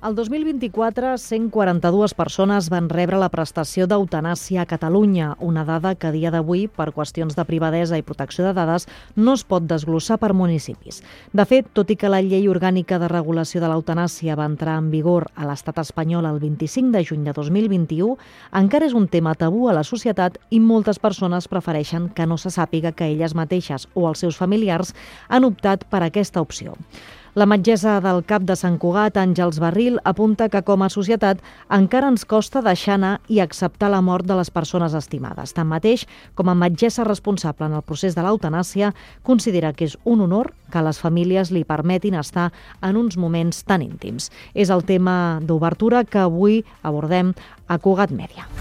El 2024, 142 persones van rebre la prestació d'eutanàsia a Catalunya, una dada que a dia d'avui, per qüestions de privadesa i protecció de dades, no es pot desglossar per municipis. De fet, tot i que la Llei Orgànica de Regulació de l'Eutanàsia va entrar en vigor a l'Estat espanyol el 25 de juny de 2021, encara és un tema tabú a la societat i moltes persones prefereixen que no se sàpiga que elles mateixes o els seus familiars han optat per aquesta opció. La metgessa del CAP de Sant Cugat, Àngels Barril, apunta que com a societat encara ens costa deixar anar i acceptar la mort de les persones estimades. Tanmateix, com a metgessa responsable en el procés de l'eutanàsia, considera que és un honor que les famílies li permetin estar en uns moments tan íntims. És el tema d'obertura que avui abordem a Cugat Mèdia.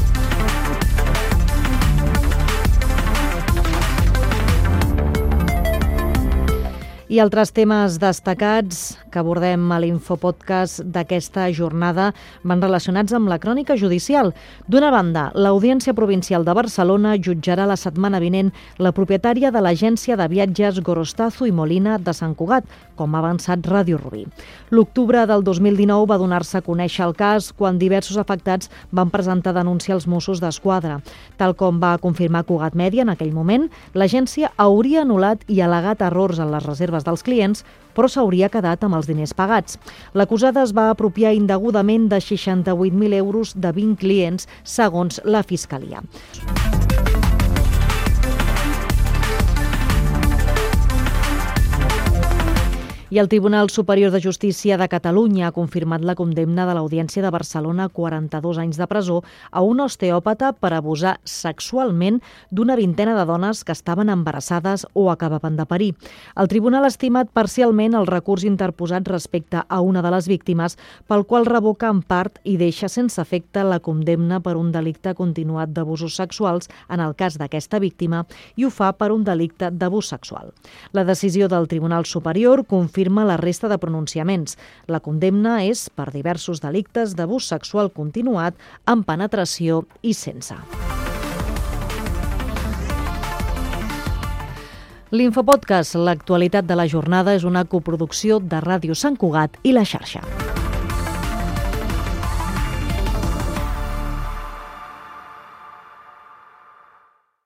I altres temes destacats que abordem a l'Infopodcast d'aquesta jornada van relacionats amb la crònica judicial. D'una banda, l'Audiència Provincial de Barcelona jutjarà la setmana vinent la propietària de l'agència de viatges Gorostazu i Molina de Sant Cugat, com ha avançat Ràdio Rubí. L'octubre del 2019 va donar-se a conèixer el cas quan diversos afectats van presentar denúncia als Mossos d'Esquadra. Tal com va confirmar Cugat Mèdia en aquell moment, l'agència hauria anul·lat i al·legat errors en les reserves dels clients, però s'hauria quedat amb els diners pagats. L'acusada es va apropiar indegudament de 68.000 euros de 20 clients, segons la Fiscalia. I el Tribunal Superior de Justícia de Catalunya ha confirmat la condemna de l'Audiència de Barcelona a 42 anys de presó a un osteòpata per abusar sexualment d'una vintena de dones que estaven embarassades o acabaven de parir. El tribunal ha estimat parcialment el recurs interposat respecte a una de les víctimes, pel qual revoca en part i deixa sense efecte la condemna per un delicte continuat d'abusos sexuals en el cas d'aquesta víctima i ho fa per un delicte d'abús sexual. La decisió del Tribunal Superior confirma la resta de pronunciaments. La condemna és per diversos delictes d'abús sexual continuat, amb penetració i sense. L'Infopodcast, l'actualitat de la jornada, és una coproducció de Ràdio Sant Cugat i La Xarxa.